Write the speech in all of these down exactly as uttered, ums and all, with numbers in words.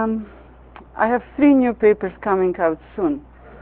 um, I have three new papers coming out soon,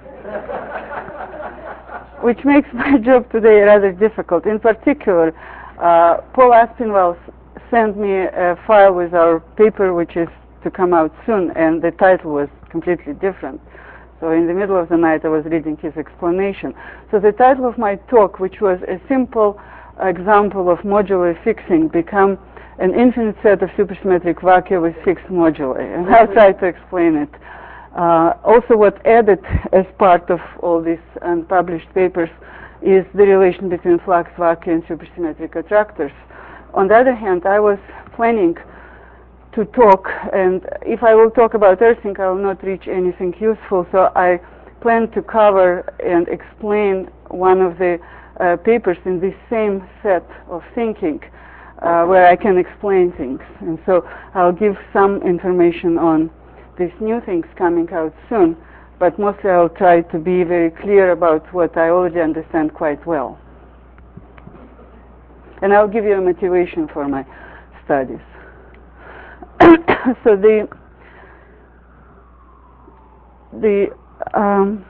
which makes my job today rather difficult. In particular, uh, Paul Aspinwall sent me a file with our paper, which is to come out soon, and the title was completely different. So in the middle of the night, I was reading his explanation. So the title of my talk, which was a simple example of modular fixing, become an infinite set of supersymmetric vacua with fixed moduli. And I'll try to explain it. Uh, also, what added as part of all these unpublished papers is the relation between flux vacua and supersymmetric attractors. On the other hand, I was planning to talk, and if I will talk about earthing, I will not reach anything useful, so I plan to cover and explain one of the uh, papers in this same set of thinking, uh, where I can explain things. And so I'll give some information on these new things coming out soon, but mostly I'll try to be very clear about what I already understand quite well. And I'll give you a motivation for my studies. So the the um,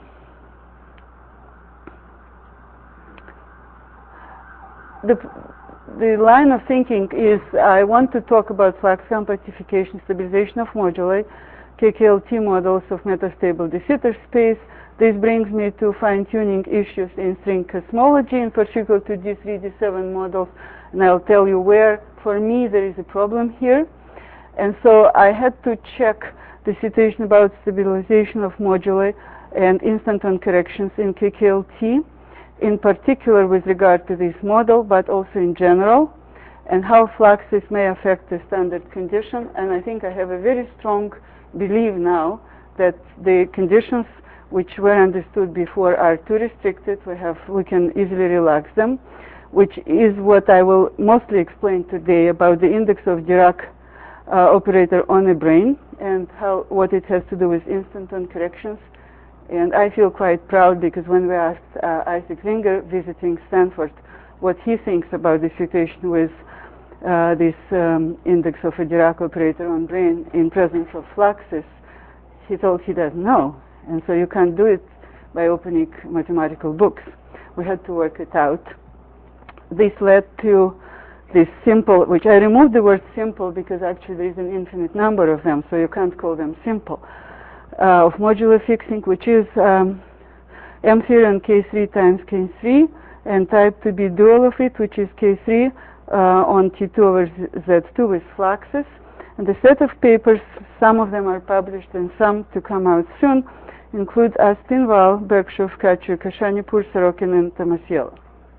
the the line of thinking is I want to talk about flux compactification, stabilization of moduli, K K L T models of metastable de Sitter space. This brings me to fine-tuning issues in string cosmology, in particular to D three, D seven models, and I'll tell you where, for me, there is a problem here. And so I had to check the situation about stabilization of moduli and instanton corrections in K K L T, in particular with regard to this model, but also in general, and how fluxes may affect the standard condition. And I think I have a very strong belief now that the conditions which were understood before are too restricted. We have, we can easily relax them, which is what I will mostly explain today about the index of Dirac uh, operator on a brane and how what it has to do with instanton corrections. And I feel quite proud because when we asked uh, Isaac Zinger visiting Stanford what he thinks about the situation with uh, this um, index of a Dirac operator on brane in presence of fluxes, he told he doesn't know. And so you can't do it by opening mathematical books. We had to work it out. This led to this simple, which I removed the word simple because actually there is an infinite number of them, so you can't call them simple, uh, of modular fixing, which is um, M theory on K three times K three, and type two B dual of it, which is K three uh, on T two over Z two with fluxes. And the set of papers, some of them are published and some to come out soon, include Aspinwall, Berkshire, Kachur, Kashanipur, Sorokin, and Tomasiello.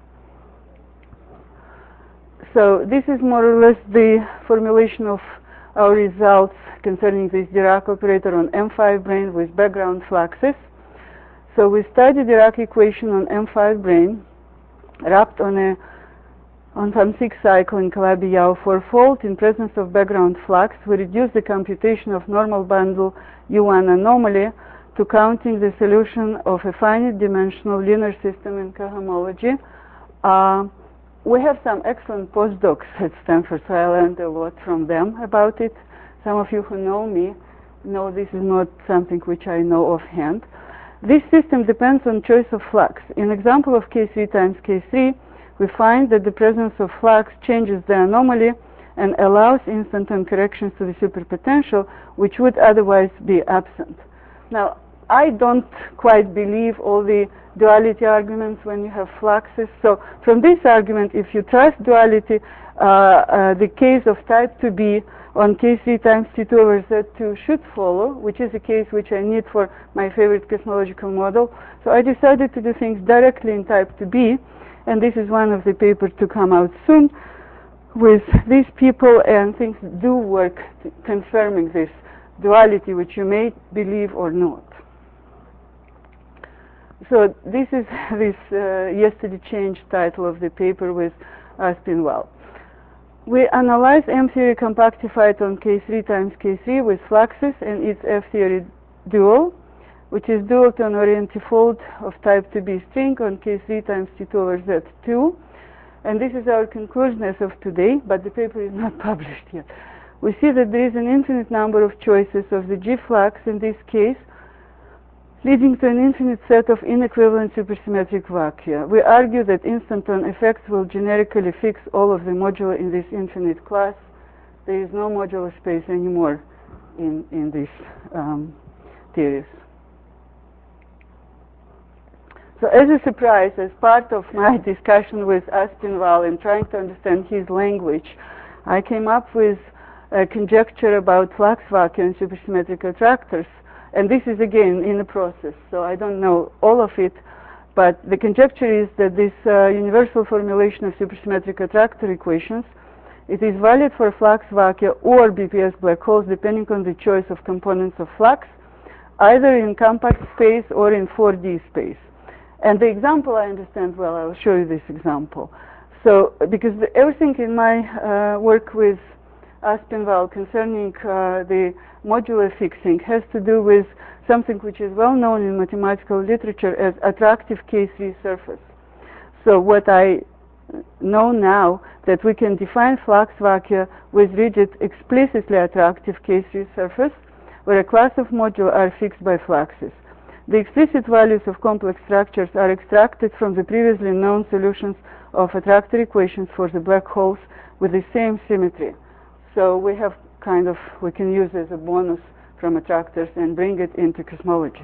So this is more or less the formulation of our results concerning this Dirac operator on M five brane with background fluxes. So we studied Dirac equation on M five brane, wrapped on a on some six cycle in Calabi-Yau fourfold in presence of background flux. We reduced the computation of normal bundle U one anomaly to counting the solution of a finite dimensional linear system in cohomology. Uh, we have some excellent postdocs at Stanford, so I learned a lot from them about it. Some of you who know me know this is not something which I know offhand. This system depends on choice of flux. In example of K three times K three, we find that the presence of flux changes the anomaly and allows instanton corrections to the superpotential, which would otherwise be absent. Now, I don't quite believe all the duality arguments when you have fluxes. So from this argument, if you trust duality, uh, uh, the case of type two B on K three times T two over Z two should follow, which is a case which I need for my favorite cosmological model. So I decided to do things directly in type two B, and this is one of the papers to come out soon with these people, and things do work confirming this duality, which you may believe or not. So this is this uh, yesterday changed title of the paper with Aspinwall. We analyze M theory compactified on K three times K three with fluxes and its F theory dual, which is dual to an orientifold of type two B string on K three times T two over Z two. And this is our conclusion as of today, but the paper is not published yet. we see that there is an infinite number of choices of the G flux in this case, leading to an infinite set of inequivalent supersymmetric vacua. We argue that instanton effects will generically fix all of the moduli in this infinite class. There is no modular space anymore in, in these um, theories. So as a surprise, as part of my discussion with Aspinwall and trying to understand his language, I came up with a conjecture about flux vacua and supersymmetric attractors. And this is again in the process, so I don't know all of it, but the conjecture is that this uh, universal formulation of supersymmetric attractor equations, it is valid for flux vacua or B P S black holes depending on the choice of components of flux, either in compact space or in four D space. And the example I understand well, I will show you this example. So, because the, everything in my uh, work with Aspinwall concerning uh, the modular fixing has to do with something which is well known in mathematical literature as attractive K three surface. So what I know now that we can define flux vacua with rigid explicitly attractive K three surface where a class of moduli are fixed by fluxes. The explicit values of complex structures are extracted from the previously known solutions of attractor equations for the black holes with the same symmetry. So we have kind of, we can use as a bonus from attractors and bring it into cosmology.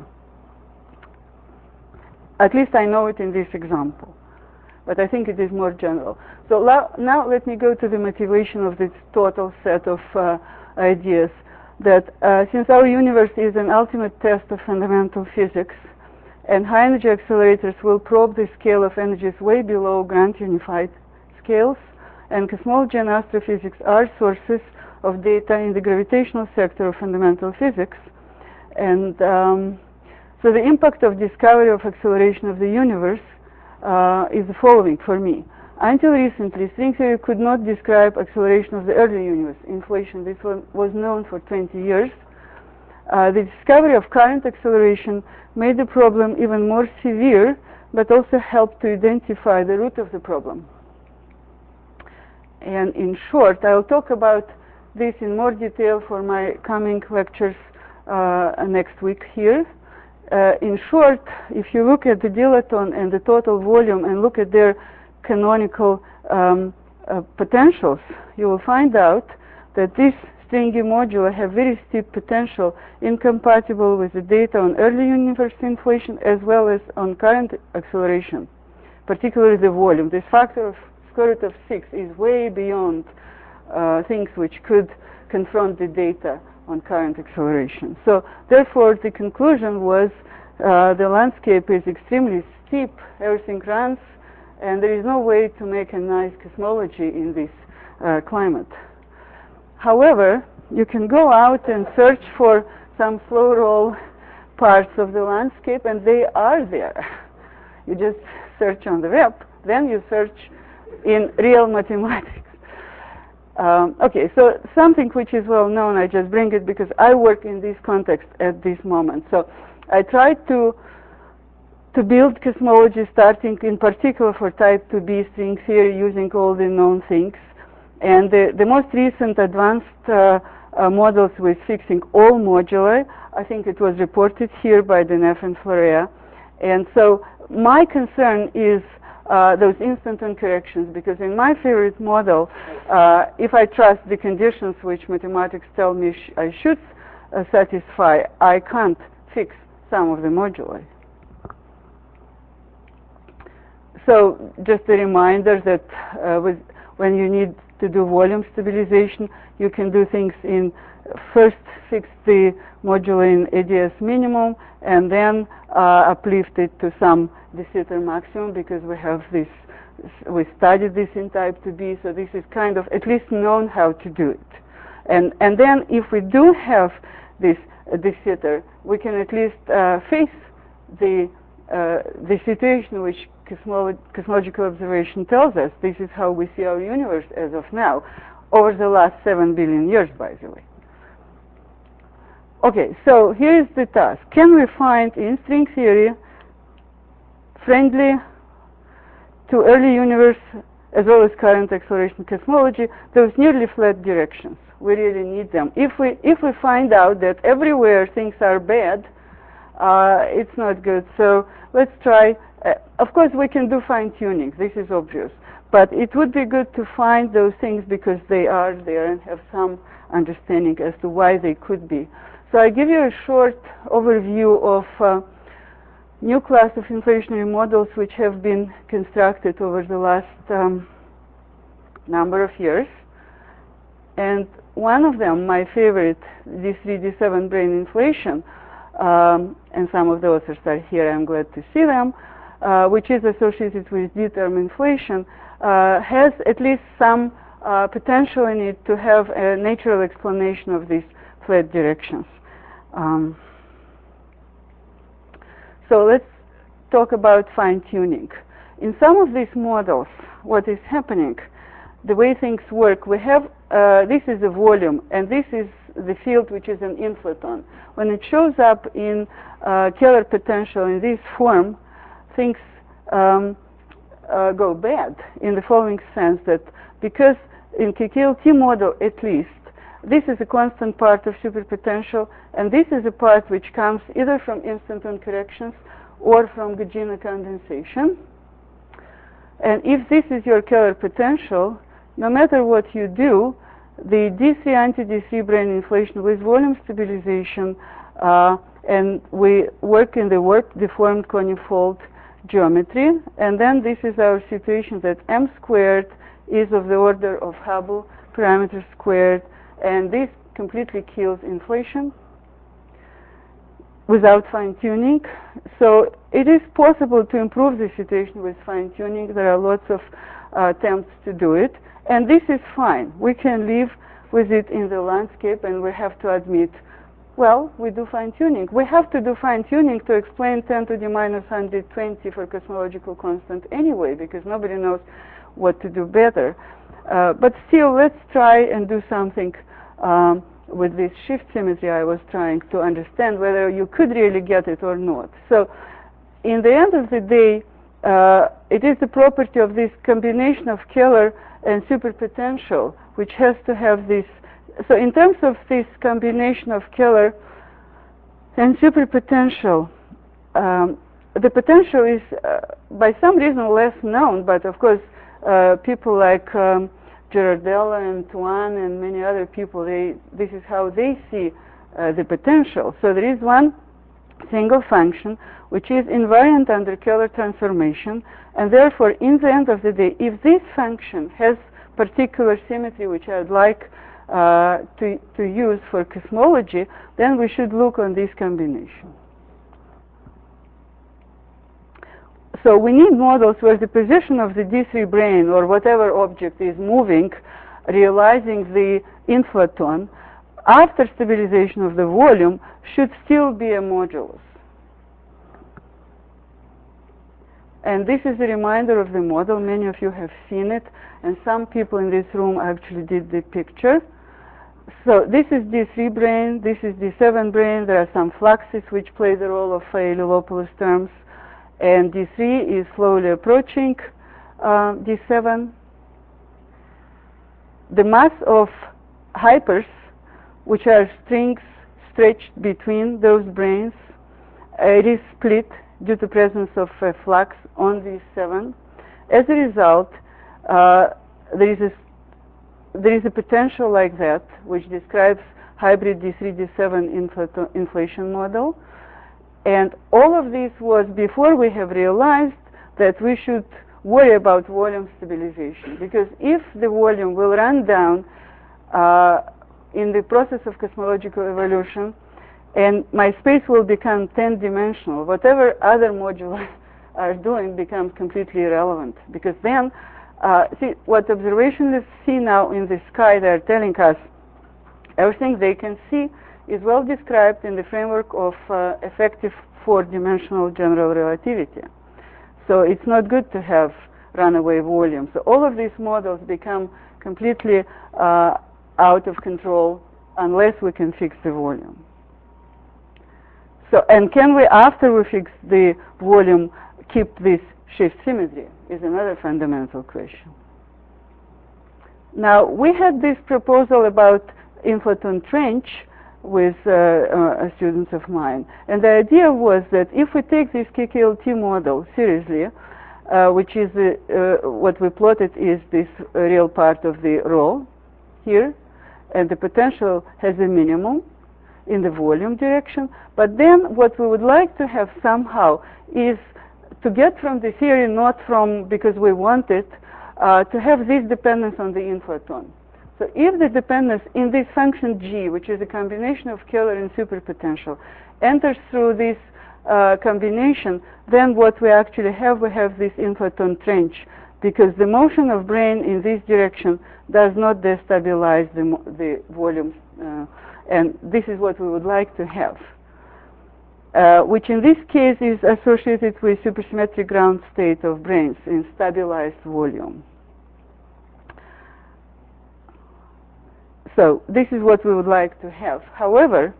At least I know it in this example, but I think it is more general. So now let me go to the motivation of this total set of uh, ideas that uh, since our universe is an ultimate test of fundamental physics, and high energy accelerators will probe the scale of energies way below grand unified scales, and cosmology and astrophysics are sources of data in the gravitational sector of fundamental physics. And um, so the impact of discovery of acceleration of the universe uh, is the following for me. Until recently, string theory could not describe acceleration of the early universe, inflation. This one was known for twenty years. Uh, the discovery of current acceleration made the problem even more severe, but also helped to identify the root of the problem. And in short, I will talk about this in more detail for my coming lectures uh, next week here. Uh, in short, if you look at the dilaton and the total volume and look at their canonical um, uh, potentials, you will find out that these stringy moduli have very steep potential incompatible with the data on early universe inflation as well as on current acceleration, particularly the volume. This factor of square root of six is way beyond uh, things which could confront the data on current acceleration. So therefore the conclusion was uh, the landscape is extremely steep, everything runs, and there is no way to make a nice cosmology in this uh, climate. However, you can go out and search for some slow roll parts of the landscape, and they are there. You just search on the web, then you search in real mathematics. Um, okay, so something which is well known, I just bring it because I work in this context at this moment. So I try to to build cosmology starting in particular for type two B string theory using all the known things. And the, the most recent advanced uh, uh, models with fixing all moduli, I think it was reported here by Deneuve and Florea. And so my concern is uh, those instanton corrections, because in my favorite model, uh, if I trust the conditions which mathematics tell me sh I should uh, satisfy, I can't fix some of the moduli. So just a reminder that uh, with, when you need to do volume stabilization, you can do things in first fix the moduli in A D S minimum and then uh, uplift it to some de Sitter maximum, because we have this, we studied this in type two B, so this is kind of at least known how to do it. And, and then if we do have this uh, de Sitter, we can at least uh, face the, uh, the situation which cosmolo cosmological observation tells us. This is how we see our universe as of now, over the last seven billion years, by the way. Okay, so here is the task. Can we find in string theory friendly to early universe as well as current acceleration cosmology those nearly flat directions? we really need them. If we, if we find out that everywhere things are bad, uh, it's not good. So let's try. Uh, of course, we can do fine-tuning. This is obvious. But it would be good to find those things because they are there and have some understanding as to why they could be. So I give you a short overview of uh, new class of inflationary models which have been constructed over the last um, number of years. And one of them, my favorite, D three, D seven brain inflation, um, and some of the authors are here, I'm glad to see them, uh, which is associated with D-term inflation, uh, has at least some uh, potential in it to have a natural explanation of these flat directions. Um, so let's talk about fine-tuning. In some of these models, what is happening, the way things work, we have, uh, this is a volume, and this is the field which is an inflaton. When it shows up in uh, Kähler potential in this form, things um, uh, go bad in the following sense that because in K K L T model at least, this is a constant part of superpotential, and this is a part which comes either from instanton corrections or from Gugino condensation. And if this is your Kähler potential, no matter what you do, the D three anti-D three brain inflation with volume stabilization, uh, and we work in the warped deformed conifold geometry, and then this is our situation that m squared is of the order of Hubble parameter squared, and this completely kills inflation without fine-tuning. So it is possible to improve the situation with fine-tuning. There are lots of uh, attempts to do it, and this is fine. We can live with it in the landscape, and we have to admit, well, we do fine-tuning. We have to do fine-tuning to explain ten to the minus one hundred twenty for cosmological constant anyway, because nobody knows what to do better. Uh, but still, let's try and do something um, with this shift symmetry I was trying to understand whether you could really get it or not. So in the end of the day, uh, it is the property of this combination of Kähler and superpotential which has to have this. So in terms of this combination of Kähler and superpotential, um, the potential is uh, by some reason less known, but of course uh, people like um, Girardello and Tuan and many other people, they, this is how they see uh, the potential. So there is one single function which is invariant under Kähler transformation, and therefore in the end of the day, if this function has particular symmetry which I'd like uh, to, to use for cosmology, then we should look on this combination. So we need models where the position of the D three brain or whatever object is moving, realizing the inflaton, after stabilization of the volume, should still be a modulus. And this is a reminder of the model. Many of you have seen it, and some people in this room actually did the picture. So this is D three brain, this is D seven brain. There are some fluxes which play the role of Ilopoulos terms. And D three is slowly approaching uh, D seven. The mass of hypers, which are strings stretched between those brains, uh, it is split due to presence of a flux on D seven. As a result, uh, there is a there is a potential like that, which describes hybrid D three D seven infl inflation model. And all of this was before we have realized that we should worry about volume stabilization. Because if the volume will run down uh, in the process of cosmological evolution, and my space will become ten-dimensional, whatever other moduli are doing becomes completely irrelevant. Because then, uh, see, what observationists see now in the sky, they're telling us everything they can see is well described in the framework of uh, effective four-dimensional general relativity. So it's not good to have runaway volume. So all of these models become completely uh, out of control unless we can fix the volume. So, and can we, after we fix the volume, keep this shift symmetry is another fundamental question. Now, we had this proposal about inflaton trench with uh, uh, students of mine. And the idea was that if we take this K K L T model seriously, uh, which is uh, uh, what we plotted is this uh, real part of the row here, and the potential has a minimum in the volume direction. But then what we would like to have somehow is to get from the theory, not from because we want it, uh, to have this dependence on the inflaton. So if the dependence in this function G, which is a combination of scalar and superpotential, enters through this uh, combination, then what we actually have, we have this inflaton trench, because the motion of brane in this direction does not destabilize the, the volumes, uh, and this is what we would like to have, uh, which in this case is associated with supersymmetric ground state of branes in stabilized volume. So this is what we would like to have. However,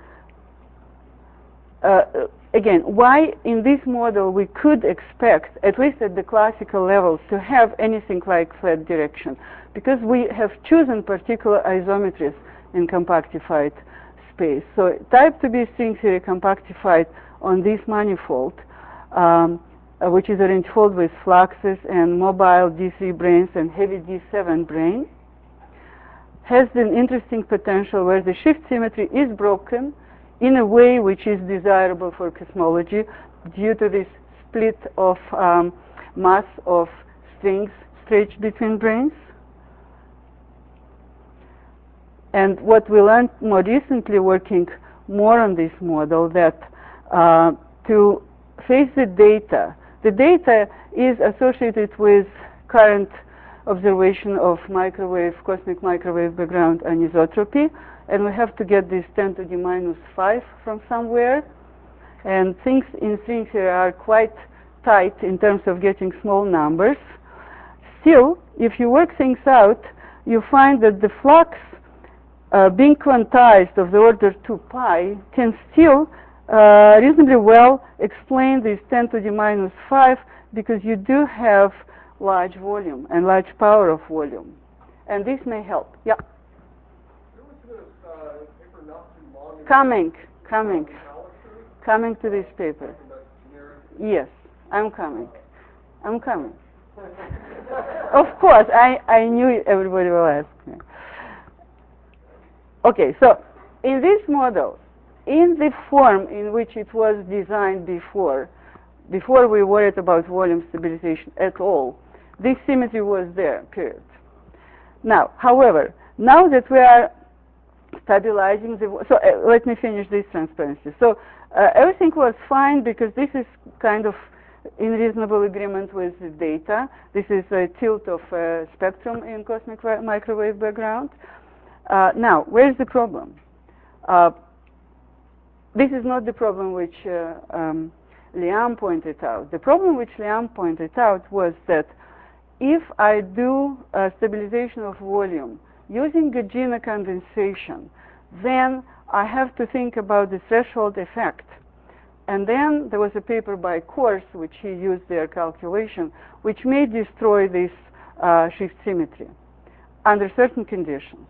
uh, again, why in this model we could expect, at least at the classical level, to have anything like flat direction? Because we have chosen particular isometries in compactified space. So type two B string theory compactified on this manifold, um, uh, which is a rangefold with fluxes and mobile D three branes and heavy D seven brane, has an interesting potential where the shift symmetry is broken in a way which is desirable for cosmology due to this split of um, mass of strings stretched between branes. And what we learned more recently working more on this model, that uh, to face the data, the data is associated with current observation of microwave, cosmic microwave background anisotropy, and we have to get this ten to the minus five from somewhere. And things in string theory are quite tight in terms of getting small numbers. Still, if you work things out, you find that the flux uh, being quantized of the order two pi can still uh, reasonably well explain this ten to the minus five, because you do have large volume and large power of volume. And this may help. Yeah? There was this uh, paper not too long ago. Coming, coming. Coming to this paper. Yes, I'm coming. I'm coming. Of course, I, I knew everybody will ask me. Okay, so in this model, in the form in which it was designed before, before we worried about volume stabilization at all, this symmetry was there, period. Now, however, now that we are stabilizing the, so uh, let me finish this transparency. So uh, everything was fine because this is kind of in reasonable agreement with the data. This is a tilt of uh, spectrum in cosmic microwave background. Uh, now, where's the problem? Uh, this is not the problem which uh, um, Liam pointed out. The problem which Liam pointed out was that if I do uh, stabilization of volume using Gagina condensation, then I have to think about the threshold effect. And then there was a paper by Kors, which he used their calculation, which may destroy this uh, shift symmetry under certain conditions.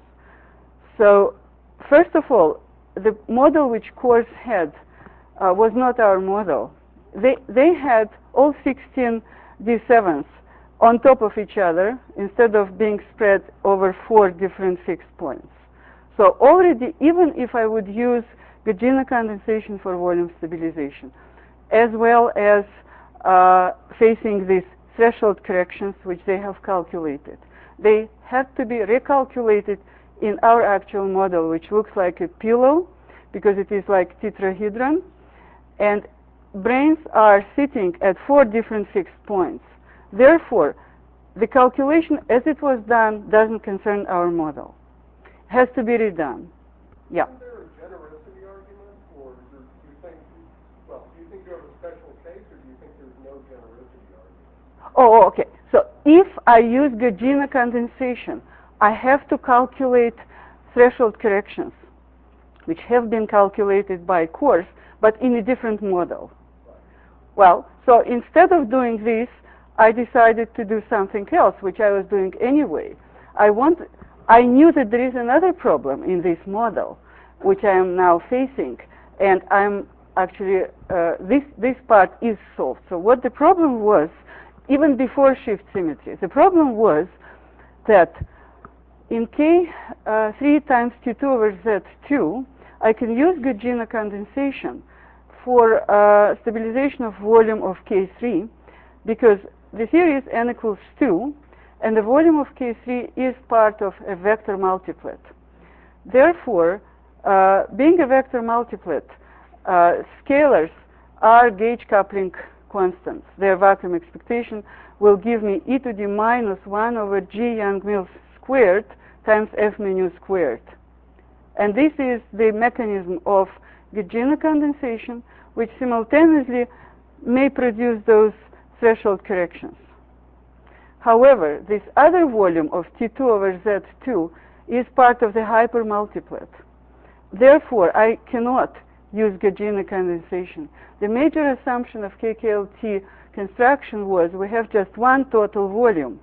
So first of all, the model which Kors had uh, was not our model. They, they had all sixteen D sevens on top of each other instead of being spread over four different fixed points. So already, even if I would use Gagina condensation for volume stabilization, as well as uh, facing these threshold corrections which they have calculated, they had to be recalculated in our actual model, which looks like a pillow because it is like tetrahedron, and branes are sitting at four different fixed points. Therefore, the calculation as it was done doesn't concern our model. It has to be redone. Yeah. Is there a genericity argument, or is there, do you think, well, do you think you have a special case, or do you think there's no genericity argument? Oh, okay. So if I use Gagina condensation, I have to calculate threshold corrections, which have been calculated by Kors, but in a different model. Right. Well, so instead of doing this, I decided to do something else, which I was doing anyway. I want, I knew that there is another problem in this model, which I am now facing, and I'm actually, uh, this, this part is solved. So what the problem was, even before shift symmetry, the problem was that in K uh, three times T two over Z two, I can use Gaugian condensation for uh, stabilization of volume of K three, because the theory is n equals two, and the volume of K three is part of a vector multiplet. Therefore, uh, being a vector multiplet, uh, scalars are gauge coupling constants. Their vacuum expectation will give me e to the minus one over G Young-Mills squared times F mu squared. And this is the mechanism of Gaugian condensation, which simultaneously may produce those threshold corrections. However, this other volume of T two over Z two is part of the hypermultiplet. Therefore, I cannot use Gaugian condensation. The major assumption of K K L T construction was we have just one total volume.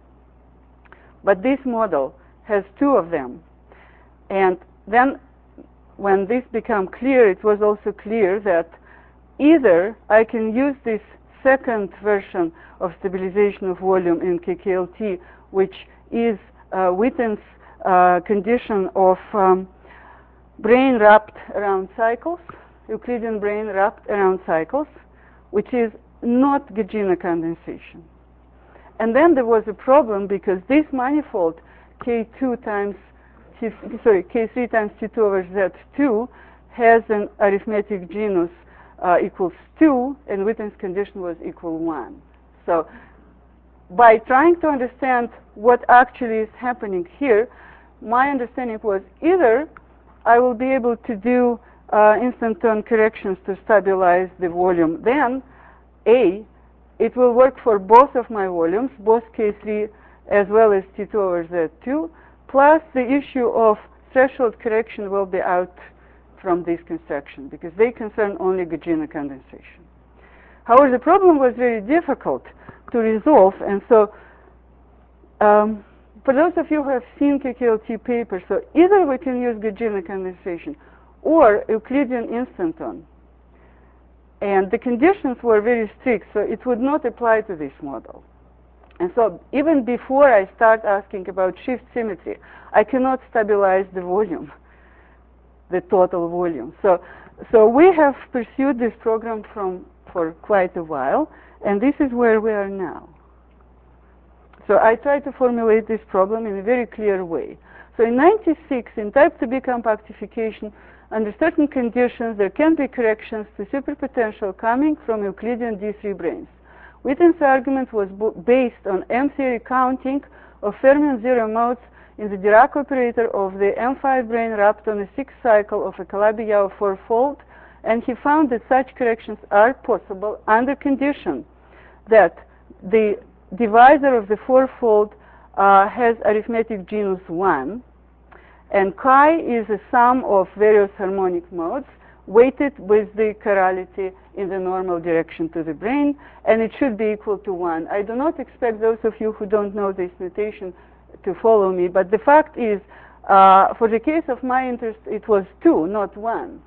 But this model has two of them. And then when this became clear, it was also clear that either I can use this second version of stabilization of volume in K K L T, which is uh, Witten's uh, condition of um, brane wrapped around cycles, Euclidean brane wrapped around cycles, which is not Gaugian condensation. And then there was a problem because this manifold K two times T, sorry K three times T two over Z two has an arithmetic genus uh, equals two, and Witten's condition was equal one. So by trying to understand what actually is happening here, my understanding was either I will be able to do uh, instanton corrections to stabilize the volume, then A, it will work for both of my volumes, both K three as well as T two over Z two, plus the issue of threshold correction will be out from this construction because they concern only Gaugian condensation. However, the problem was very difficult to resolve, and so um, for those of you who have seen K K L T papers, so either we can use Gaugian condensation or Euclidean instanton. And the conditions were very strict, so it would not apply to this model. And so even before I start asking about shift symmetry, I cannot stabilize the volume, the total volume. So, so we have pursued this program from, for quite a while, and this is where we are now. So I try to formulate this problem in a very clear way. So in ninety-six, in type two B compactification, under certain conditions, there can be corrections to superpotential coming from Euclidean D three branes. Witten's argument was based on M-theory counting of fermion zero modes in the Dirac operator of the M five brane wrapped on a sixth cycle of a Calabi-Yau fourfold, and he found that such corrections are possible under condition that the divisor of the fourfold uh, has arithmetic genus one, and chi is a sum of various harmonic modes weighted with the chirality in the normal direction to the brane, and it should be equal to one. I do not expect those of you who don't know this notation to follow me, but the fact is, uh, for the case of my interest, it was two, not one.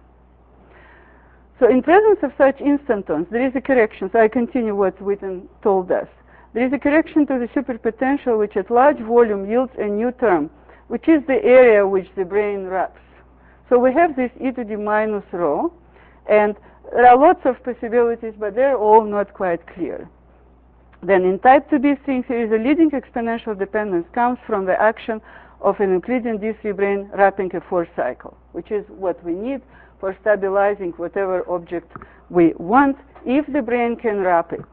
So in presence of such instantons, there is a correction. So I continue what Witten told us. There is a correction to the superpotential which at large volume yields a new term, which is the area which the brane wraps. So we have this e to the minus rho, and there are lots of possibilities, but they're all not quite clear. Then in type two B string theory, the leading exponential dependence comes from the action of an Euclidean D three brane wrapping a fourth cycle, which is what we need for stabilizing whatever object we want, if the brane can wrap it.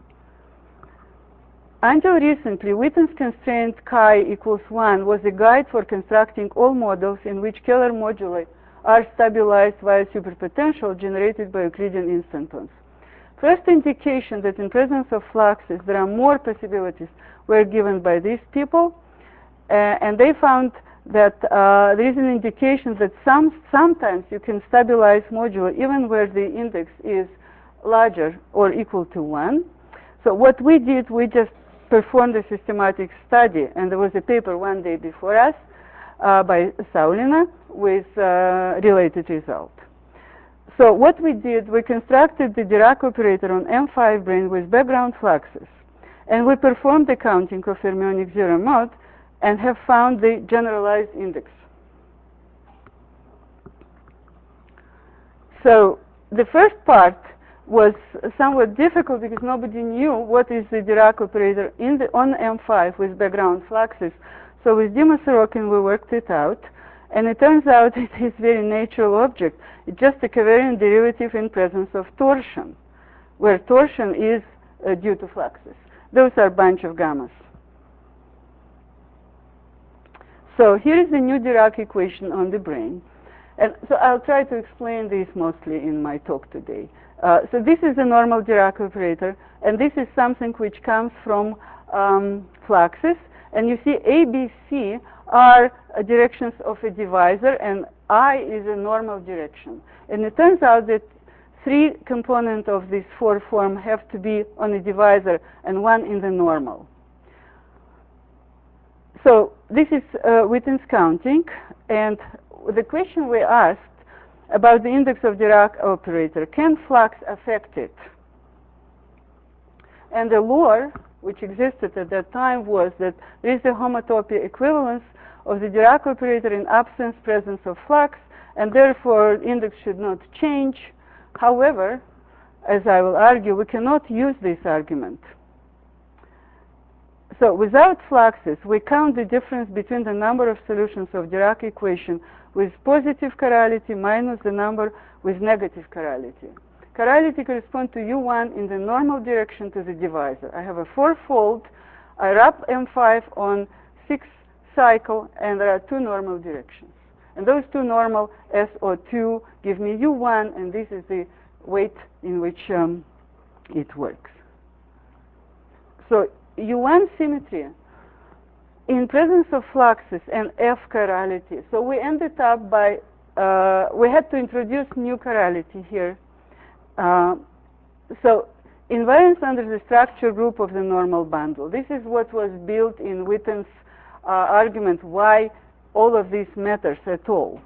Until recently, Witten's constraint chi equals one was a guide for constructing all models in which Kähler moduli are stabilized via superpotential generated by Euclidean instantons. First indication that in presence of fluxes there are more possibilities were given by these people, uh, and they found that uh, there is an indication that some, sometimes you can stabilize moduli even where the index is larger or equal to one. So what we did, we just performed a systematic study, and there was a paper one day before us, uh, by Saulina with uh, related result. So what we did, we constructed the Dirac operator on M five brane with background fluxes, and we performed the counting of fermionic zero mode and have found the generalized index. So the first part was somewhat difficult because nobody knew what is the Dirac operator in the, on M five with background fluxes. So with Dima Sorokin we worked it out, and it turns out it is very natural object. It's just a covariant derivative in presence of torsion, where torsion is uh, due to fluxes. Those are a bunch of gammas. So here is the new Dirac equation on the brane. And so I'll try to explain this mostly in my talk today. Uh, so this is the normal Dirac operator, and this is something which comes from um, fluxes. And you see A, B, C are uh, directions of a divisor, and I is a normal direction. And it turns out that three components of this four form have to be on a divisor and one in the normal. So this is uh, Witten's counting, and the question we asked about the index of Dirac operator, can flux affect it? And the law which existed at that time was that there is a homotopy equivalence of the Dirac operator in absence presence of flux, and therefore index should not change. However, as I will argue, we cannot use this argument. So without fluxes, we count the difference between the number of solutions of Dirac equation with positive chirality minus the number with negative chirality. Chirality corresponds to U one in the normal direction to the divisor. I have a four-fold. I wrap M five on six cycle, and there are two normal directions. And those two normal, S O two, give me U one, and this is the weight in which um, it works. So U one symmetry in presence of fluxes and F chirality. So we ended up by, uh, we had to introduce new chirality here. Uh, so invariance under the structure group of the normal bundle. This is what was built in Witten's uh, argument why all of this matters at all.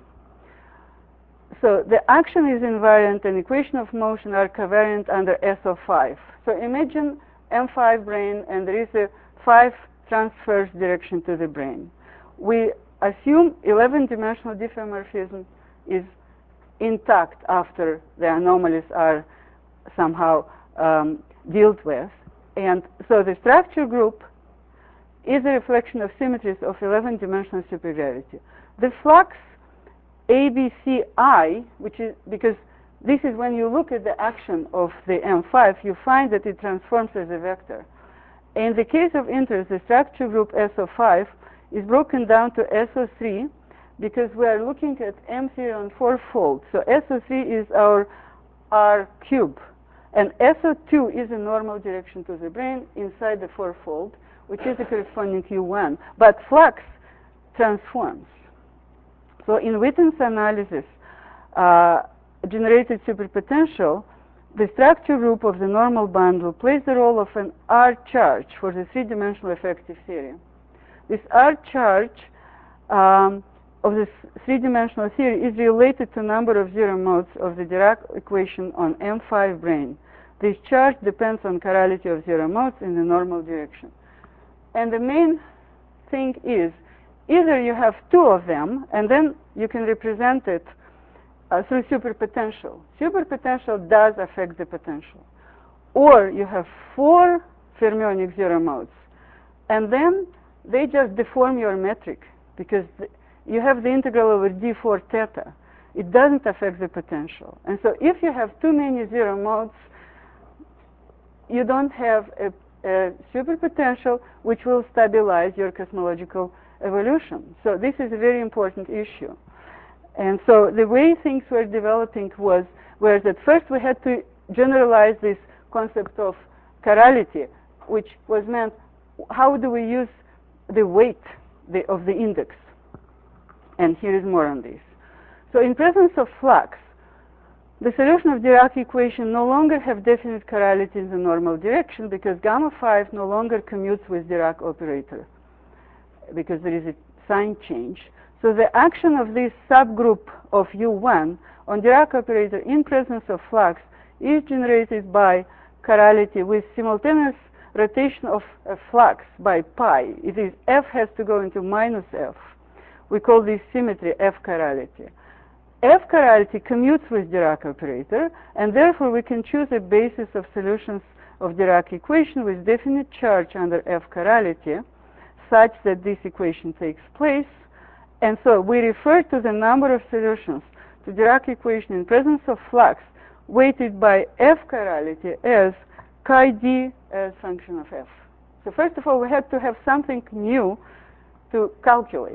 So the action is invariant and equation of motion are covariant under S O five. So imagine M five brane, and there is a five transverse direction to the brane. We assume eleven dimensional diffeomorphism is intact after the anomalies are somehow um, dealt with. And so the structure group is a reflection of symmetries of eleven dimensional superiority. The flux A B C I, which is because this is when you look at the action of the M five, you find that it transforms as a vector. In the case of interest, the structure group S O five is broken down to S O three because we are looking at M three on four-fold. So S O three is our R cube, and S O two is a normal direction to the brane inside the four-fold, which is the corresponding U one. But flux transforms. So in Witten's analysis, uh, generated superpotential, the structure group of the normal bundle plays the role of an R charge for the three-dimensional effective theory. This R charge um, of this three-dimensional theory is related to number of zero modes of the Dirac equation on M five brane. This charge depends on chirality of zero modes in the normal direction. And the main thing is either you have two of them, and then you can represent it Uh, through superpotential. Superpotential does affect the potential. Or you have four fermionic zero modes, and then they just deform your metric because the, you have the integral over d four theta. It doesn't affect the potential. And so if you have too many zero modes, you don't have a, a superpotential which will stabilize your cosmological evolution. So this is a very important issue. And so the way things were developing was, was that first we had to generalize this concept of chirality, which was meant, how do we use the weight the, of the index? And here is more on this. So in presence of flux, the solution of Dirac equation no longer have definite chirality in the normal direction because gamma five no longer commutes with Dirac operator because there is a sign change. So the action of this subgroup of U one on Dirac operator in presence of flux is generated by chirality with simultaneous rotation of a flux by pi. It is F has to go into minus F. We call this symmetry F chirality. F chirality commutes with Dirac operator, and therefore we can choose a basis of solutions of Dirac equation with definite charge under F chirality such that this equation takes place. And so we refer to the number of solutions to Dirac equation in presence of flux weighted by F chirality as chi d as function of F. So first of all, we had to have something new to calculate.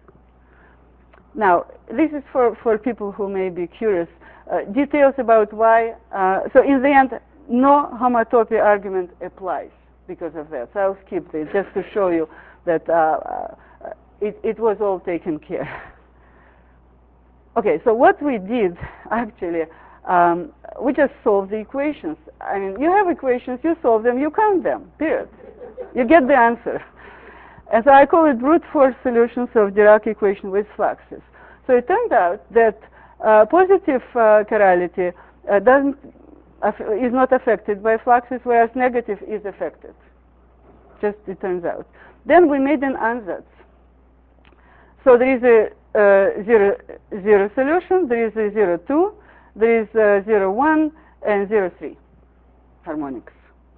Now, this is for, for people who may be curious. Uh, details about why. Uh, so in the end, no homotopy argument applies because of that. So I'll skip this just to show you that uh, uh, it, it was all taken care. Okay, so what we did actually, um, we just solved the equations. I mean, you have equations, you solve them, you count them, period. You get the answer. And so I call it brute force solutions of Dirac equation with fluxes. So it turned out that uh, positive uh, chirality uh, doesn't is not affected by fluxes, whereas negative is affected. Just it turns out. Then we made an ansatz. So there is a uh, zero zero solution, there is a zero two, there is a zero one, and zero three harmonics.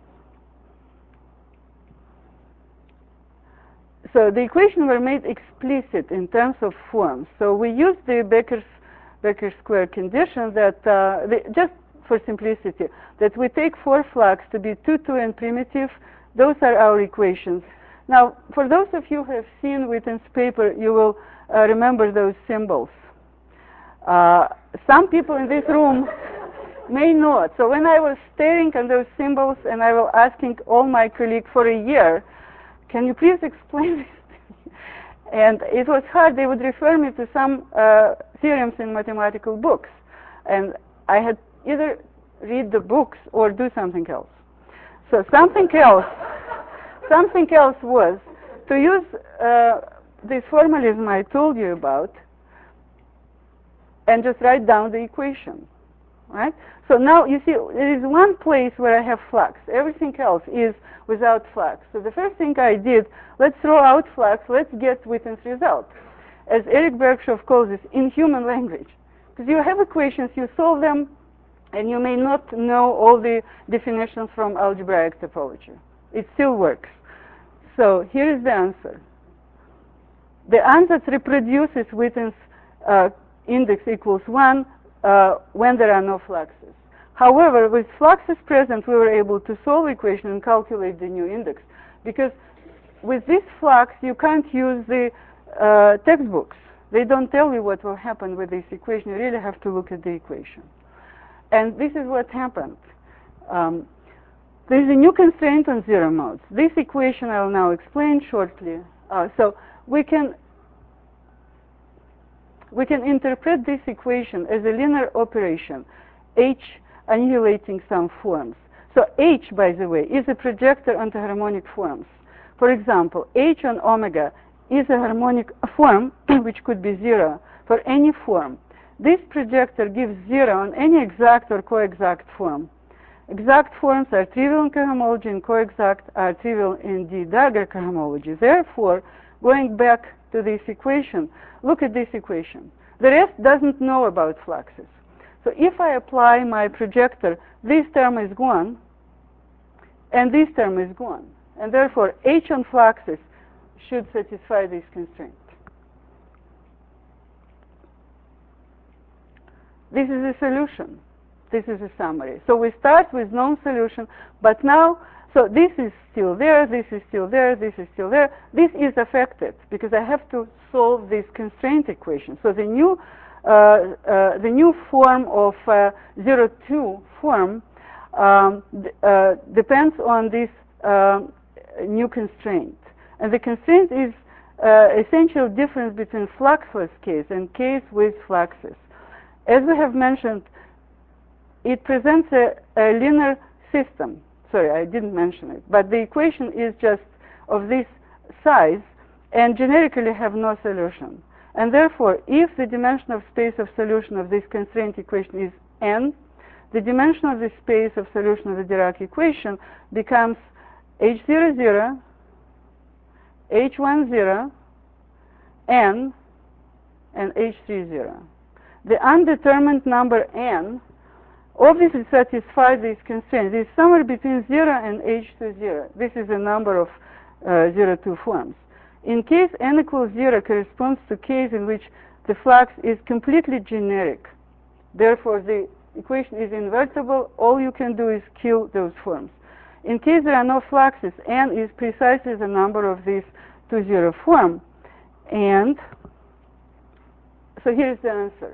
So the equations were made explicit in terms of forms. So we used the Becker's Becker square condition that uh, the, just for simplicity, that we take four flux to be two, two, and primitive. Those are our equations. Now, for those of you who have seen Witten's paper, you will uh, remember those symbols. Uh, some people in this room may not. So when I was staring at those symbols and I was asking all my colleagues for a year, can you please explain this? And it was hard. They would refer me to some uh, theorems in mathematical books. And I had either read the books or do something else. So something else, something else was to use uh, this formalism I told you about and just write down the equation, right? So now you see there is one place where I have flux. Everything else is without flux. So the first thing I did, let's throw out flux, let's get Witten's result. As Eric Bergshoff calls this, in human language. Because you have equations, you solve them, and you may not know all the definitions from algebraic topology. It still works. So here is the answer. The ansatz reproduces Witten's uh, index equals one uh, when there are no fluxes. However, with fluxes present, we were able to solve the equation and calculate the new index. Because with this flux, you can't use the uh, textbooks. They don't tell you what will happen with this equation. You really have to look at the equation. And this is what happened. Um, there is a new constraint on zero modes. This equation I will now explain shortly. Uh, so we can we can interpret this equation as a linear operation, H annihilating some forms. So H, by the way, is a projector onto harmonic forms. For example, H on omega is a harmonic form which could be zero for any form. This projector gives zero on any exact or coexact form. Exact forms are trivial in cohomology and coexact are trivial in the Dagger cohomology. Therefore, going back to this equation, look at this equation. The rest doesn't know about fluxes. So if I apply my projector, this term is gone, and this term is gone. And therefore, H on fluxes should satisfy this constraint. This is a solution. This is a summary. So we start with known solution, but now, so this is still there, this is still there, this is still there. This is affected because I have to solve this constraint equation. So the new, uh, uh, the new form of uh, zero two form um, uh, depends on this uh, new constraint. And the constraint is uh, essential difference between fluxless case and case with fluxes. As we have mentioned, it presents a, a linear system. Sorry, I didn't mention it. But the equation is just of this size and generically have no solution. And therefore, if the dimension of space of solution of this constraint equation is n, the dimension of the space of solution of the Dirac equation becomes h zero zero, h one zero, n, and h three zero. The undetermined number n obviously satisfies these constraints. It's somewhere between zero and h two zero. This is the number of uh, zero two forms. In case n equals zero corresponds to case in which the flux is completely generic. Therefore, the equation is invertible. All you can do is kill those forms. In case there are no fluxes, n is precisely the number of this two zero form. And so here's the answer.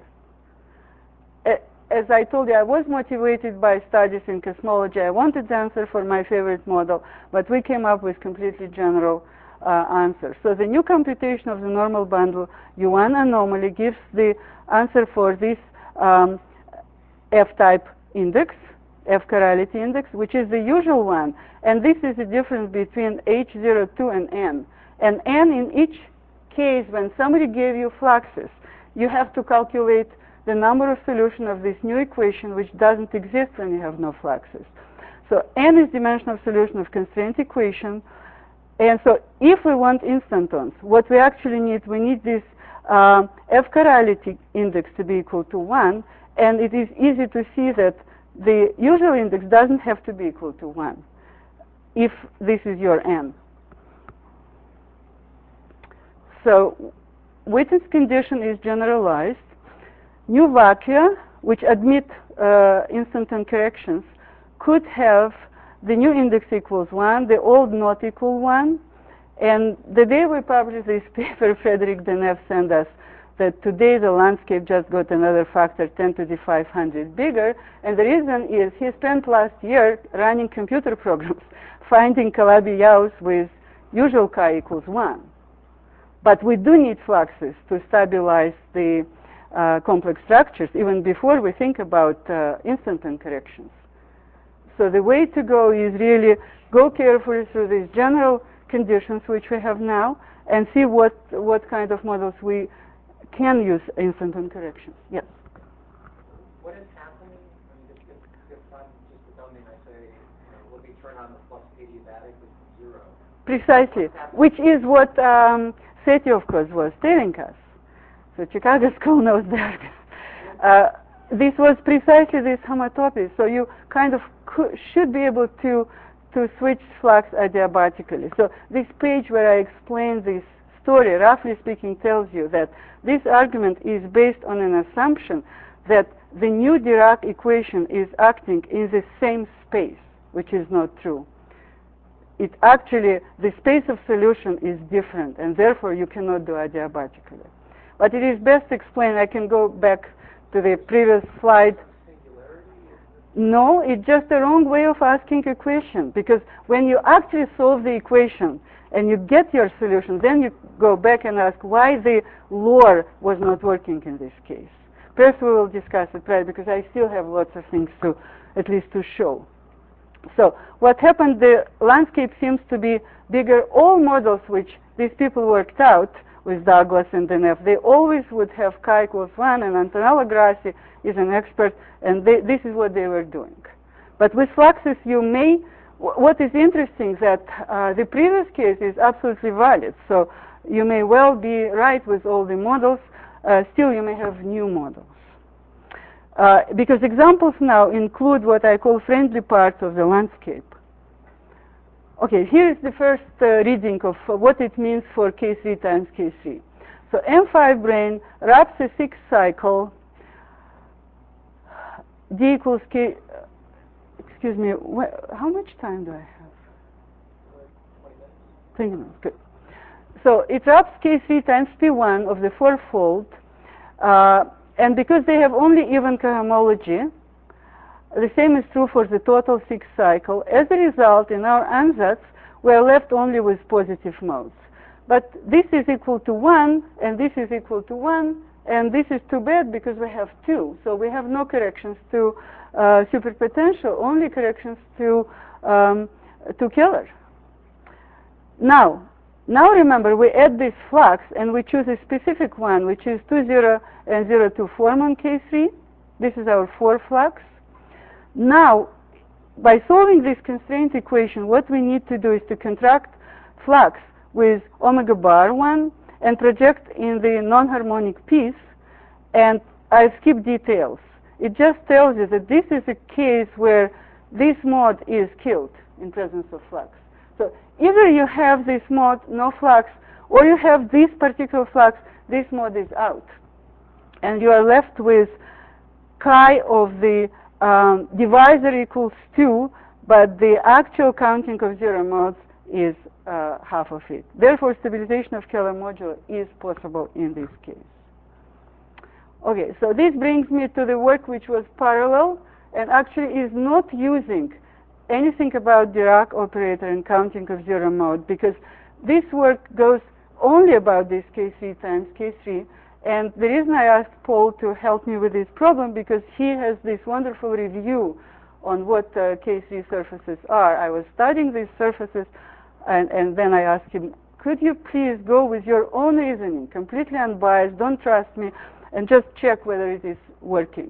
As I told you, I was motivated by studies in cosmology. I wanted the answer for my favorite model, but we came up with completely general uh, answer. So the new computation of the normal bundle U one anomaly gives the answer for this um, F-type index, F chirality index, which is the usual one. And this is the difference between H zero two and N. And N in each case, when somebody gave you fluxes, you have to calculate the number of solution of this new equation, which doesn't exist when you have no fluxes. So n is dimension of solution of constraint equation. And so if we want instantons, what we actually need, we need this um, F chirality index to be equal to one. And it is easy to see that the usual index doesn't have to be equal to one if this is your n. So Witten's condition is generalized. New vacua, which admit uh, instanton corrections, could have the new index equals one, the old not equal one. And the day we published this paper, Frederick Deneuve sent us that today the landscape just got another factor ten to the five hundred bigger. And the reason is he spent last year running computer programs, finding Calabi-Yaus with usual chi equals one. But we do need fluxes to stabilize the Uh, complex structures, even before we think about uh, instanton corrections. So the way to go is really go carefully through these general conditions which we have now and see what, what kind of models we can use instanton corrections. Yes? What is happening? I mean, if, if, if I'm just a dummy and I say, you know, let me turn on the flux adiabatic with zero. Precisely, which is what um, Seti, of course, was telling us. So Chicago School knows that. Uh, this was precisely this homotopy. So you kind of could, should be able to to switch flux adiabatically. So this page where I explain this story, roughly speaking, tells you that this argument is based on an assumption that the new Dirac equation is acting in the same space, which is not true. It actually, the space of solution is different, and therefore you cannot do adiabatically. But it is best explained. I can go back to the previous slide. No, it's just the wrong way of asking a question, because when you actually solve the equation and you get your solution, then you go back and ask why the lore was not working in this case. Perhaps we will discuss it, right, because I still have lots of things to, at least to show. So what happened, the landscape seems to be bigger. All models which these people worked out with Douglas and Deneuve, they always would have chi equals one, and Antonello Grassi is an expert, and they, this is what they were doing. But with fluxes, you may, what is interesting that uh, the previous case is absolutely valid. So you may well be right with all the models, uh, still you may have new models. Uh, because examples now include what I call friendly parts of the landscape. Okay, here is the first uh, reading of uh, what it means for K three times K three. So M five brane wraps a sixth cycle, D equals K, uh, excuse me, wh how much time do I have? twenty minutes, good. So it wraps K three times P one of the fourfold, uh, and because they have only even cohomology, the same is true for the total sixth cycle. As a result, in our ansatz, we are left only with positive modes. But this is equal to one, and this is equal to one, and this is too bad because we have two. So we have no corrections to uh, superpotential, only corrections to, um, to Keller. Now, Now remember, we add this flux and we choose a specific one, which is two zero and zero two form on K three. This is our four flux. Now, by solving this constraint equation, what we need to do is to contract flux with omega bar one and project in the non-harmonic piece, and I skip details. It just tells you that this is a case where this mode is killed in presence of flux. So either you have this mode, no flux, or you have this particular flux, this mode is out. And you are left with chi of the um, divisor equals two, but the actual counting of zero modes is uh, half of it. Therefore, stabilization of Kähler moduli is possible in this case. Okay, so this brings me to the work which was parallel and actually is not using anything about Dirac operator and counting of zero mode, because this work goes only about this K three times K three. And the reason I asked Paul to help me with this problem, because he has this wonderful review on what uh, K three surfaces are. I was studying these surfaces, and, and then I asked him, could you please go with your own reasoning, completely unbiased, don't trust me, and just check whether it is working.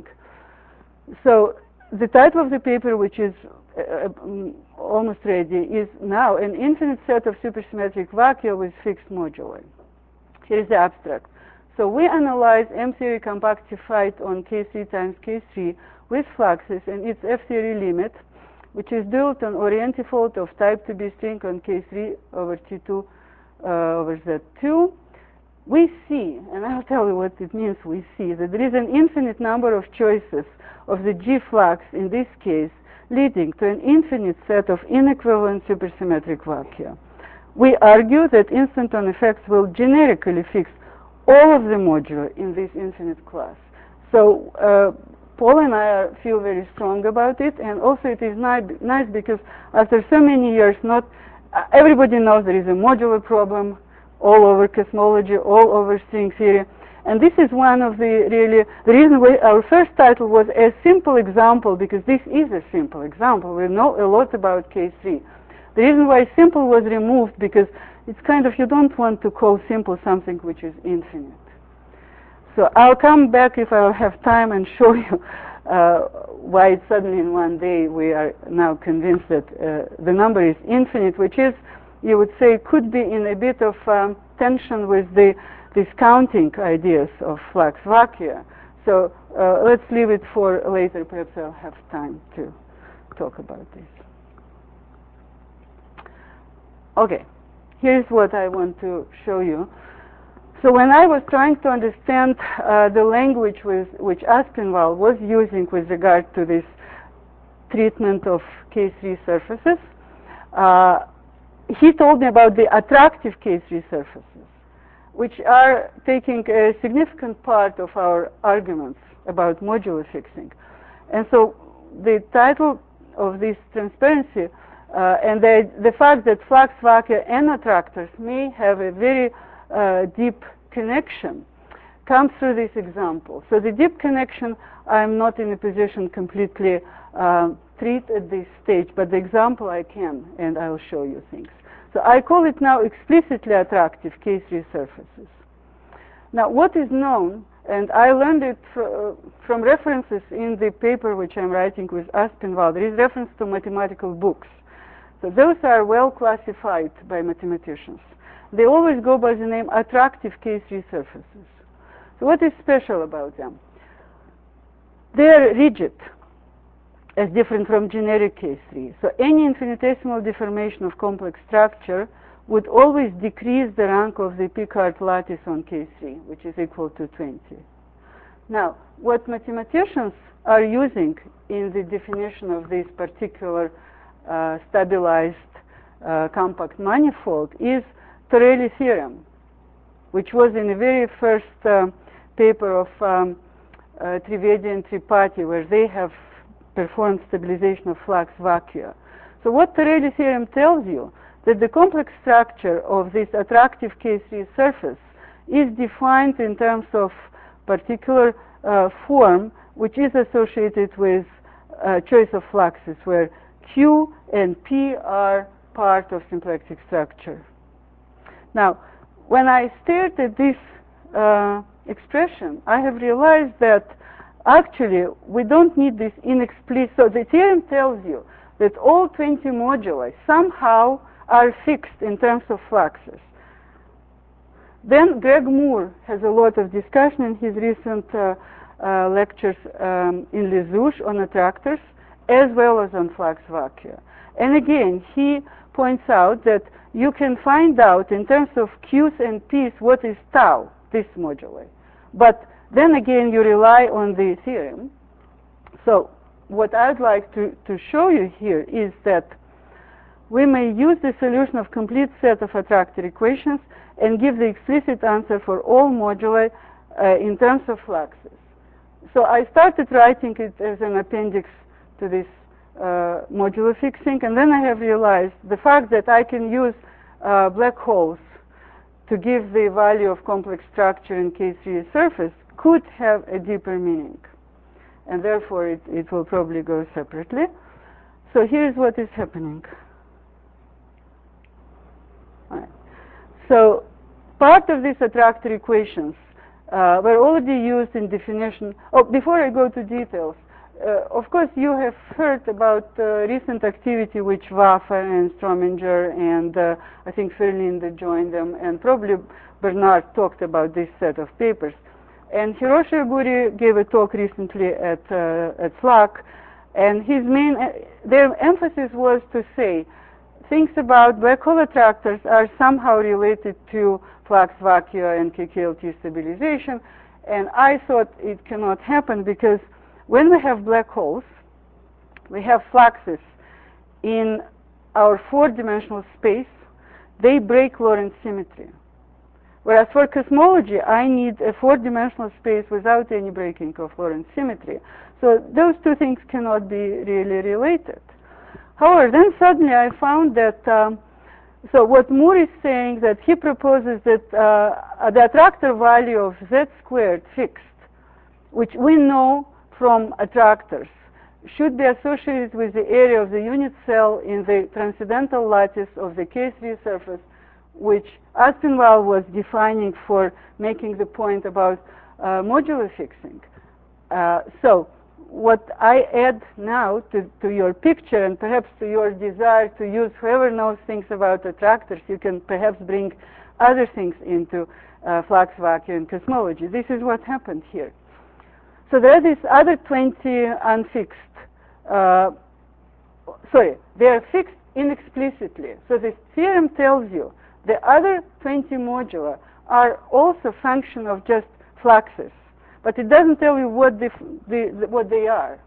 So the title of the paper, which is uh, um, almost ready, is now an infinite set of supersymmetric vacua with fixed moduli. Here is the abstract. So we analyze M-theory compactified on K three times K three with fluxes and its F-theory limit, which is built on orientifold of type two B string on K three over T two uh, over Z two. We see, and I'll tell you what it means, we see that there is an infinite number of choices of the G flux in this case, leading to an infinite set of inequivalent supersymmetric vacua. We argue that instanton effects will generically fix all of the moduli in this infinite class. So uh, Paul and I are, feel very strong about it, and also it is ni nice because after so many years, not uh, everybody knows there is a modular problem all over cosmology, all over string theory, and this is one of the really, the reason we, our first title was a simple example, because this is a simple example. We know a lot about K three. The reason why simple was removed, because it's kind of, you don't want to call simple something which is infinite. So I'll come back if I'll have time and show you uh, why suddenly in one day we are now convinced that uh, the number is infinite, which is, you would say, could be in a bit of um, tension with the these counting ideas of flux vacua. So uh, let's leave it for later. Perhaps I'll have time to talk about this. Okay, here's what I want to show you. So when I was trying to understand uh, the language with, which Aspinwall was using with regard to this treatment of K three surfaces, uh, he told me about the attractive K three surfaces, which are taking a significant part of our arguments about modular fixing. And so the title of this transparency uh, and the, the fact that flux vacua and attractors may have a very uh, deep connection comes through this example. So the deep connection I'm not in a position completely uh, treat at this stage, but the example I can, and I will show you things. So I call it now explicitly attractive K three surfaces. Now what is known, and I learned it fr uh, from references in the paper which I'm writing with Aspinwall, there is reference to mathematical books. So those are well classified by mathematicians. They always go by the name attractive K three surfaces. So what is special about them? They are rigid, as different from generic K three. So any infinitesimal deformation of complex structure would always decrease the rank of the Picard lattice on K three, which is equal to twenty. Now, what mathematicians are using in the definition of this particular uh, stabilized uh, compact manifold is Torelli theorem, which was in the very first uh, paper of um, uh, Trivedi and Tripathi, where they have performed stabilization of flux vacua. So what Torelli theorem tells you, that the complex structure of this attractive K three surface is defined in terms of particular uh, form, which is associated with uh, choice of fluxes, where Q and P are part of symplectic structure. Now, when I stared at this uh, expression, I have realized that actually we don't need this inexplicit. So the theorem tells you that all twenty moduli somehow are fixed in terms of fluxes. Then Greg Moore has a lot of discussion in his recent uh, uh, lectures um, in Les Houches on attractors, as well as on flux vacua. And again, he points out that you can find out in terms of Q's and P's what is tau, this moduli. But then again, you rely on the theorem. So what I'd like to, to show you here is that we may use the solution of complete set of attractor equations and give the explicit answer for all moduli uh, in terms of fluxes. So I started writing it as an appendix to this uh, modular fixing, and then I have realized the fact that I can use uh, black holes to give the value of complex structure in K three surface could have a deeper meaning. And therefore, it, it will probably go separately. So here's what is happening. All right. So part of these attractor equations uh, were already used in definition. Oh, before I go to details, uh, of course, you have heard about uh, recent activity which Waffer and Strominger and uh, I think Ferlinde joined them, and probably Bernard talked about this set of papers. And Hiroshi Oguri gave a talk recently at uh, at FLAC, and his main uh, their emphasis was to say things about black hole attractors are somehow related to flux vacua and K K L T stabilization, and I thought it cannot happen because when we have black holes, we have fluxes in our four-dimensional space. They break Lorentz symmetry. Whereas for cosmology, I need a four-dimensional space without any breaking of Lorentz symmetry. So those two things cannot be really related. However, then suddenly I found that, um, so what Moore is saying, that he proposes that uh, the attractor value of Z squared fixed, which we know from attractors, should be associated with the area of the unit cell in the transcendental lattice of the K three surface, which Aspinwall was defining for making the point about uh, modular fixing. Uh, so what I add now to, to your picture, and perhaps to your desire to use whoever knows things about attractors, you can perhaps bring other things into uh, flux vacuum and cosmology. This is what happened here. So there are these other twenty unfixed, uh, sorry, they are fixed inexplicitly. So this theorem tells you the other twenty moduli are also function of just fluxes, but it doesn't tell you what, the, the, the, what they are.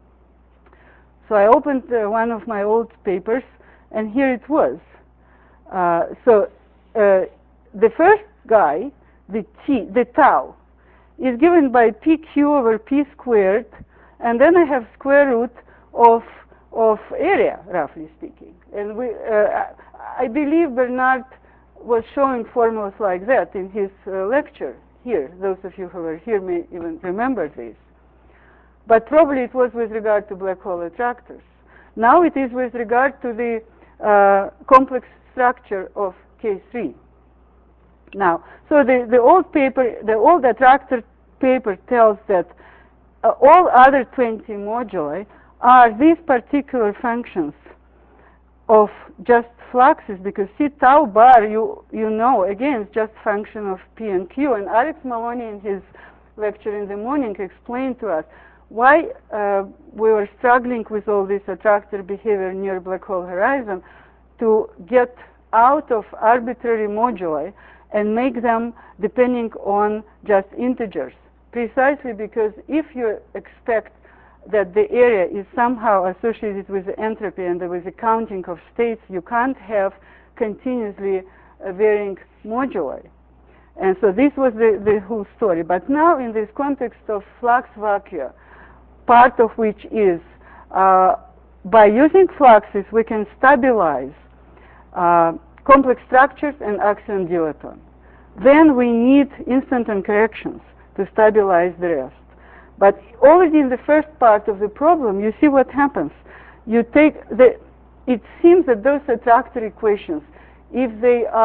So I opened uh, one of my old papers, and here it was. Uh, so uh, the first guy, the T, the tau, is given by P Q over P squared, and then I have square root of of area, roughly speaking. And we, uh, I believe Bernard was showing formulas like that in his uh, lecture here. Those of you who were here may even remember this. But probably it was with regard to black hole attractors. Now it is with regard to the uh, complex structure of K three. Now, so the, the old paper, the old attractor paper tells that uh, all other twenty moduli are these particular functions of just fluxes, because C tau bar, you, you know, again, is just function of P and Q. And Alex Maloney in his lecture in the morning explained to us why uh, we were struggling with all this attractor behavior near black hole horizon to get out of arbitrary moduli and make them depending on just integers. Precisely because if you expect that the area is somehow associated with the entropy and with the counting of states, you can't have continuously uh, varying moduli. And so this was the, the whole story. But now in this context of flux vacua, part of which is uh, by using fluxes we can stabilize uh, complex structures and axion dilaton. Then we need instanton corrections to stabilize the rest. But already in the first part of the problem, you see what happens. You take the, it seems that those attractor equations, if they are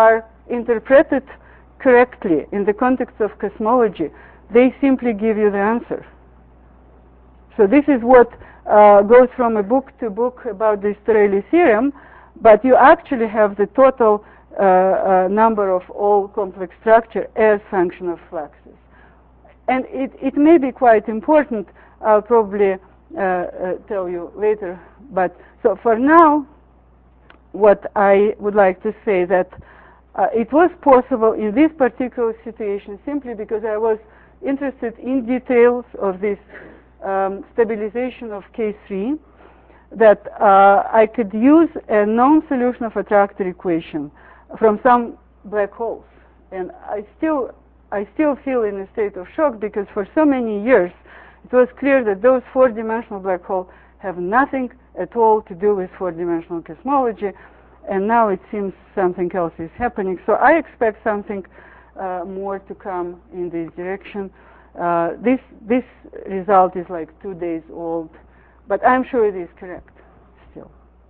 interpreted correctly in the context of cosmology, they simply give you the answer. So this is what uh, goes from a book to book about the Storelli theorem, but you actually have the total uh, uh, number of all complex structure as function of fluxes. And it, it may be quite important. I'll probably uh, uh, tell you later. But so for now, what I would like to say that uh, it was possible in this particular situation simply because I was interested in details of this um, stabilization of K three, that uh, I could use a known solution of attractor equation from some black holes. And I still I still feel in a state of shock because for so many years it was clear that those four-dimensional black holes have nothing at all to do with four-dimensional cosmology, and now it seems something else is happening. So I expect something uh, more to come in this direction. Uh, this this result is like two days old, but I'm sure it is correct still.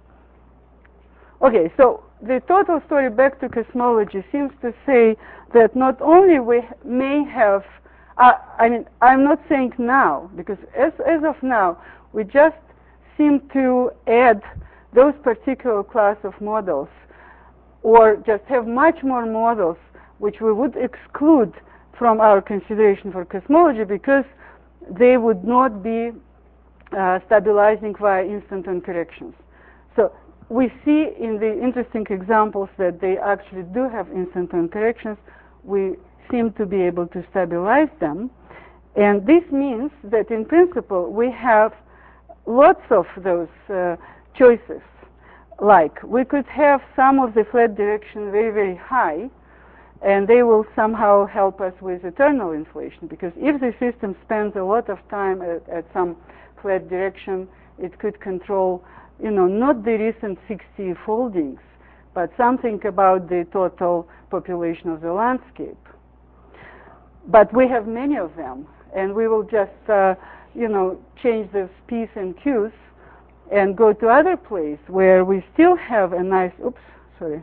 Okay, so the total story back to cosmology seems to say that not only we may have, uh, I mean, I'm not saying now, because as, as of now, we just seem to add those particular class of models, or just have much more models which we would exclude from our consideration for cosmology because they would not be uh, stabilizing via instanton corrections. So we see in the interesting examples that they actually do have instanton corrections. We seem to be able to stabilize them. And this means that in principle we have lots of those uh, choices. Like we could have some of the flat direction very, very high, and they will somehow help us with eternal inflation, because if the system spends a lot of time at, at some flat direction, it could control, you know, not the recent sixty foldings, but something about the total population of the landscape. But we have many of them, and we will just, uh, you know, change the P's and Q's and go to other place where we still have a nice, oops, sorry,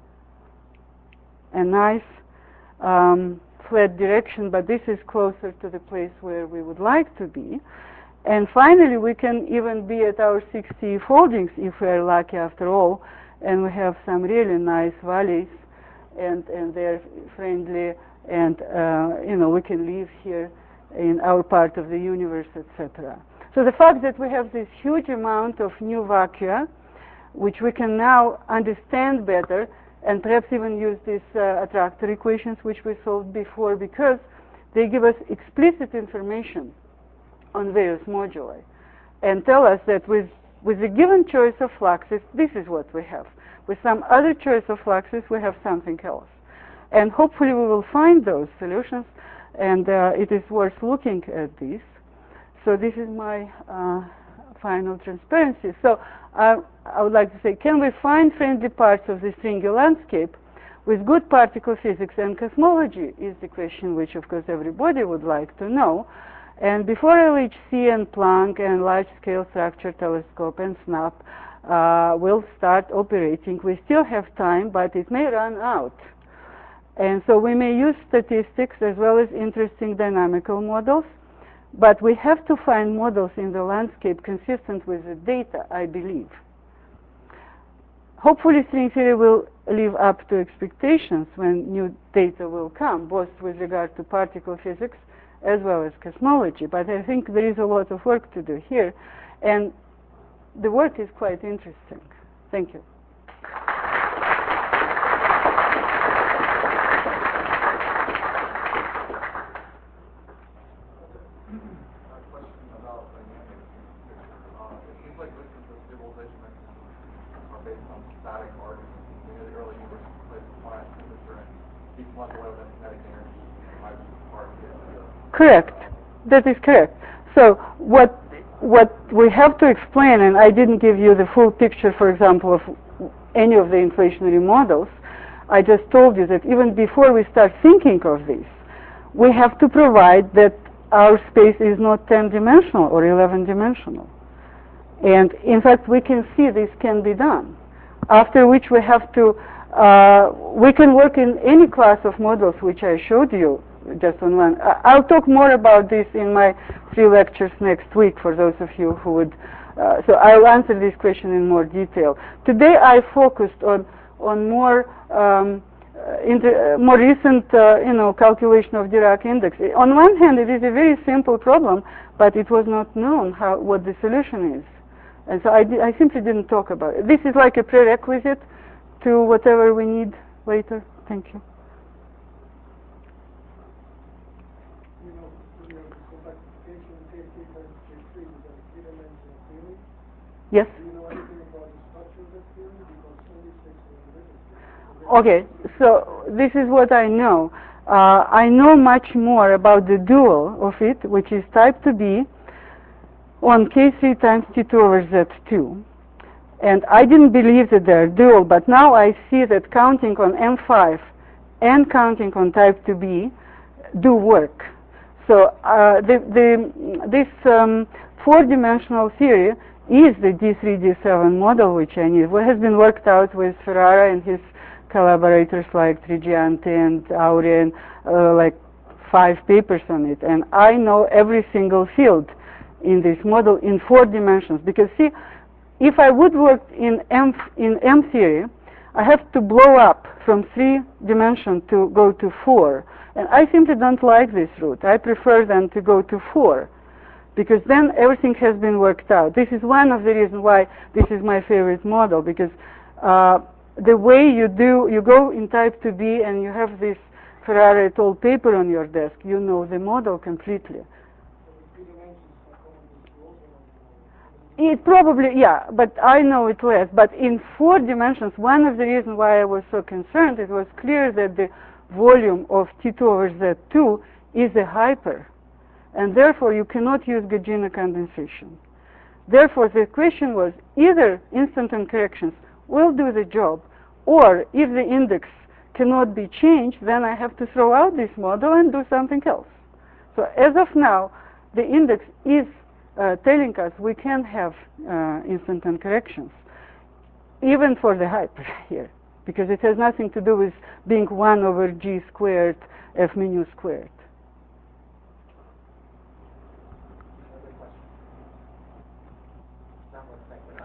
a nice um, flat direction, but this is closer to the place where we would like to be. And finally, we can even be at our sixty foldings if we're lucky after all, and we have some really nice valleys, and, and they're friendly, and uh, you know, we can live here in our part of the universe, et cetera. So the fact that we have this huge amount of new vacua, which we can now understand better, and perhaps even use these uh, attractor equations which we solved before, because they give us explicit information on various moduli and tell us that with, with a given choice of fluxes, this is what we have. With some other choice of fluxes, we have something else. And hopefully we will find those solutions, and uh, it is worth looking at this. So this is my uh, final transparency. So uh, I would like to say, can we find friendly parts of the stringy landscape with good particle physics and cosmology is the question which, of course, everybody would like to know. And before L H C and Planck and large-scale structure telescope and SNAP uh, will start operating, we still have time, but it may run out. And so we may use statistics as well as interesting dynamical models, but we have to find models in the landscape consistent with the data, I believe. Hopefully string theory will live up to expectations when new data will come, both with regard to particle physics as well as cosmology. But I think there is a lot of work to do here, and the work is quite interesting. Thank you. Correct. That is correct. So what what we have to explain, and I didn't give you the full picture, for example, of any of the inflationary models. I just told you that even before we start thinking of this, we have to provide that our space is not ten-dimensional or eleven-dimensional. And in fact, we can see this can be done. After which we have to Uh, we can work in any class of models which I showed you just on one. I- I'll talk more about this in my three lectures next week for those of you who would. Uh, so I'll answer this question in more detail. Today I focused on on more um, uh, inter, uh, more recent uh, you know calculation of Dirac index. On one hand, it is a very simple problem, but it was not known how what the solution is, and so I, di I simply didn't talk about it. This is like a prerequisite to whatever we need later. Thank you. You know, you know, this compactification K K times K three is a three-dimensional theory. Yes? Do you know anything about the structure of that theory? Because twenty-six is a Okay, so this is what I know. Uh, I know much more about the dual of it, which is type two B on K three times T two over Z two. And I didn't believe that they're dual, but now I see that counting on M five and counting on type two B do work. So uh, the, the, this um, four-dimensional theory is the D three D seven model which I need. What has been worked out with Ferrara and his collaborators like Trigianti and Auri and uh, like five papers on it. And I know every single field in this model in four dimensions. Because see, if I would work in M, in M theory, I have to blow up from three dimension to go to four. And I simply don't like this route. I prefer then to go to four, because then everything has been worked out. This is one of the reasons why this is my favorite model, because uh, the way you do, you go in type two B and you have this Ferrara et al. Paper on your desk, you know the model completely. It probably, yeah, but I know it less. But in four dimensions, one of the reasons why I was so concerned, it was clear that the volume of T two over Z two is a hyper. And therefore, you cannot use Gaugian condensation. Therefore, the question was either instanton corrections will do the job, or if the index cannot be changed, then I have to throw out this model and do something else. So as of now, the index is uh, telling us we can have uh, instanton corrections, even for the hyper here, because it has nothing to do with being one over G squared F mu squared. Not what I